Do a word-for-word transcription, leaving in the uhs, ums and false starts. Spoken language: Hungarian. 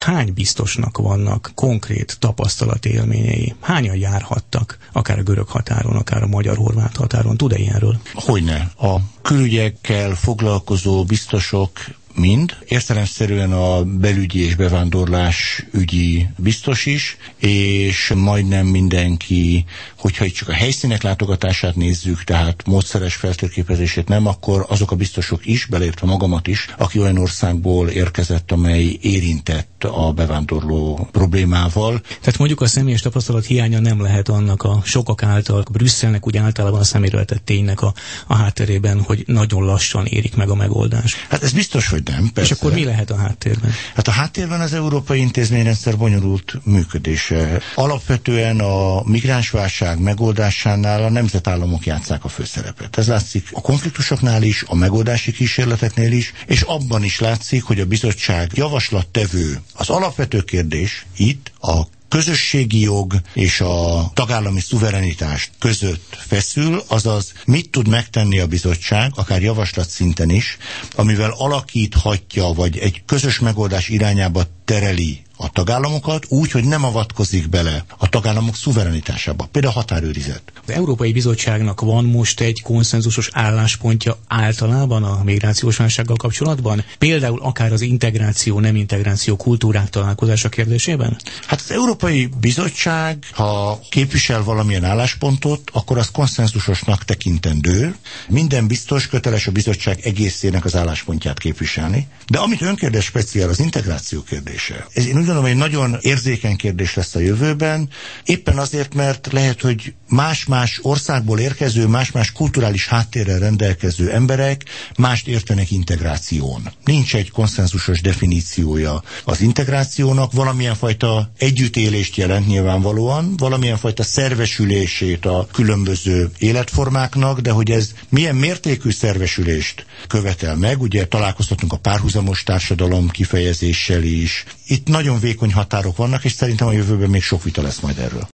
hány biztosnak vannak konkrét tapasztalati élményei? Hányan járhattak, akár a görög határon, akár a magyar-horvát határon? Tud-e ilyenről? Hogyne. A külügyekkel foglalkozó biztosok mind, értelemszerűen a belügyi és bevándorlás ügyi biztos is, és majdnem mindenki, hogyha itt csak a helyszínek látogatását nézzük, tehát módszeres feltérképezését nem, akkor azok a biztosok is, beleértve magamat is, aki olyan országból érkezett, amely érintett a bevándorló problémával. Tehát mondjuk a személyes tapasztalat hiánya nem lehet annak a sokak által, a Brüsszelnek úgy általában a személyre vetett ténynek a, a hátterében, hogy nagyon lassan érik meg a megoldás. Hát ez biztos, hogy nem. Persze. És akkor mi lehet a háttérben? Hát a háttérben az európai intézményrendszer bonyolult működése. Alapvetően a migránsválság megoldásánál a nemzetállamok játsszák a főszerepet. Ez látszik a konfliktusoknál is, a megoldási kísérleteknél is, és abban is látszik, hogy a bizottság javaslattevő. Az alapvető kérdés itt a közösségi jog és a tagállami szuverenitás között feszül, azaz mit tud megtenni a bizottság, akár javaslat szinten is, amivel alakíthatja, vagy egy közös megoldás irányába tereli a tagállamokat úgy, hogy nem avatkozik bele a tagállamok szuverenitásába. Például a határőrizet. Az Európai Bizottságnak van most egy konszenzusos álláspontja általában a migrációs válsággal kapcsolatban? Például akár az integráció, nem integráció, kultúrák találkozása kérdésében? Hát az Európai Bizottság, ha képvisel valamilyen álláspontot, akkor az konszenzusosnak tekintendő. Minden biztos köteles a bizottság egészének az álláspontját képviselni. De amit önkérdés speciál, az integráció kérdése. Ez én úgy gondolom, hogy egy nagyon érzékeny kérdés lesz a jövőben, éppen azért, mert lehet, hogy más-más országból érkező, más-más kulturális háttérrel rendelkező emberek mást értenek integráción. Nincs egy konszenzusos definíciója az integrációnak, valamilyen fajta együttélést jelent nyilvánvalóan, valamilyen fajta szervesülését a különböző életformáknak, de hogy ez milyen mértékű szervesülést követel meg, ugye találkoztatunk a párhuzamos társadalom kifejezéssel is. Itt nagyon vékony határok vannak, és szerintem a jövőben még sok vita lesz majd erről.